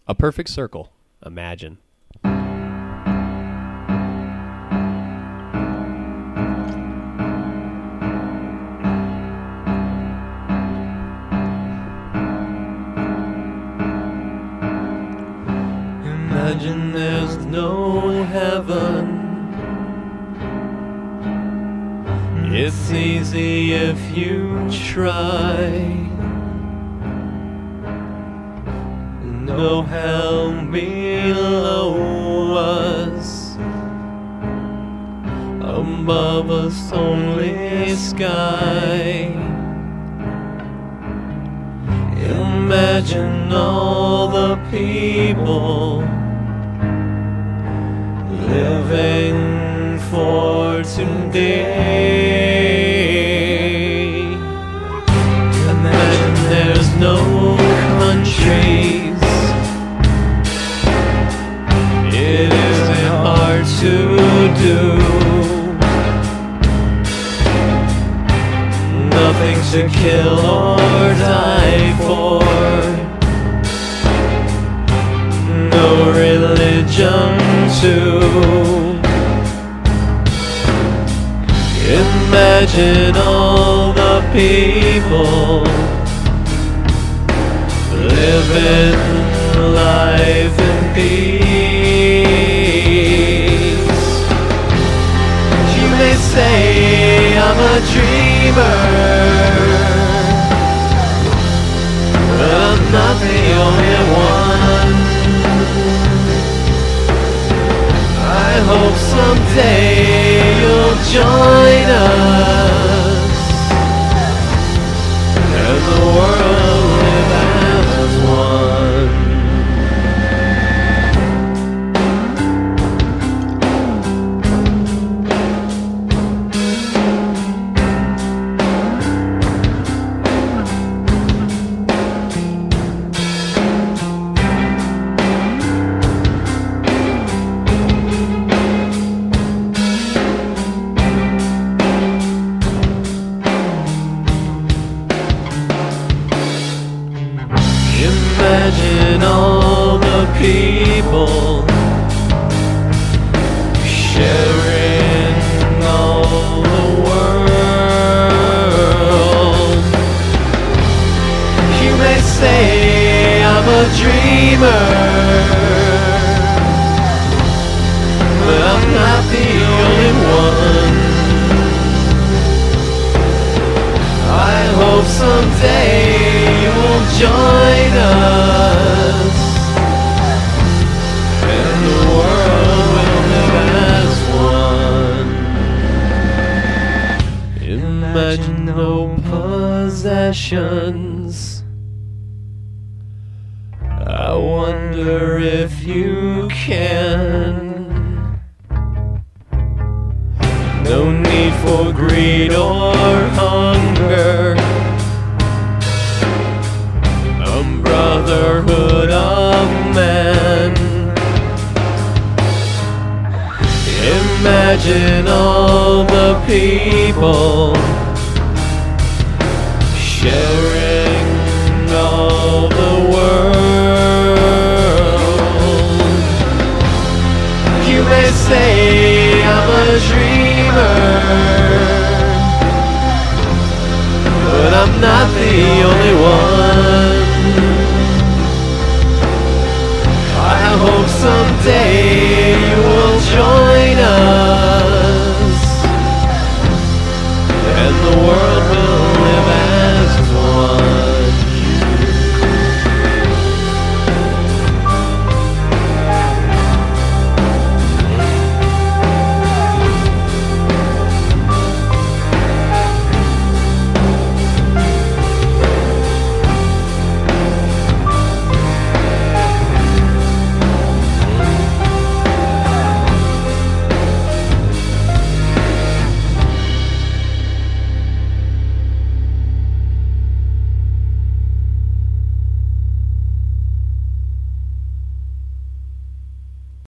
A perfect circle. Imagine. Imagine there's no heaven. It's easy if you try. No hell below us. Above us only sky. Imagine all the people living for today. Imagine there's no countries. It isn't hard to do. Nothing to kill or die for. No religion too. Imagine all the people living life in peace. You may say I'm a dreamer, but I'm not the only one. I hope someday you'll join us and the world live as one. Imagine all the people sharing all the world. You may say I'm a dreamer, but I'm not the only one. I hope someday you'll join us and the world will live as one. Imagine no possessions. I wonder if you can. No need for greed or hunger. A brotherhood of man. Imagine all the people sharing all the world. You may say I'm a dreamer, but I'm not the only one. I hope someday